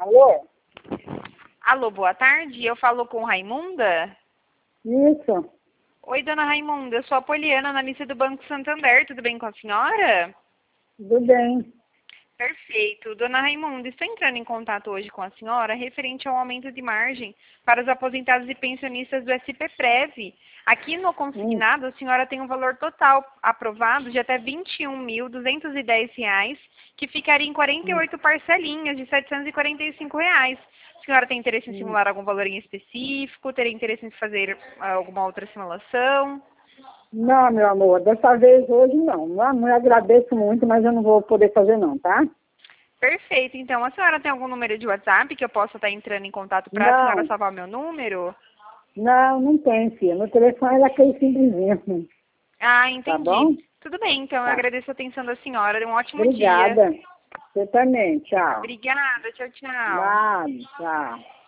Alô? Alô, boa tarde. Eu falo com Raimunda? Isso, Oi, dona Raimunda. Eu sou a Poliana, analista do Banco Santander. Tudo bem com a senhora? tudo bem. Perfeito. Dona Raimunda, estou entrando em contato hoje com a senhora referente ao aumento de margem para os aposentados e pensionistas do SPPREV. Aqui no consignado, a senhora tem um valor total aprovado de até R$ 21.210, que ficaria em 48 parcelinhas de R$ 745. A senhora tem interesse em simular algum valor em específico? Teria interesse em fazer alguma outra simulação? Não, meu amor, dessa vez hoje não. Não agradeço muito, mas eu não vou poder fazer não, tá? Perfeito. Então, a senhora tem algum número de WhatsApp que eu possa estar entrando em contato para a senhora Não, salvar meu número? não tem, filha. Meu telefone é aquele simplesinho. Ah, Tá entendi. bom? Tudo bem, então eu Tá. agradeço a atenção da senhora. Um ótimo dia. Obrigada. Você também, tchau. Obrigada, tchau, tchau. Nada, tchau.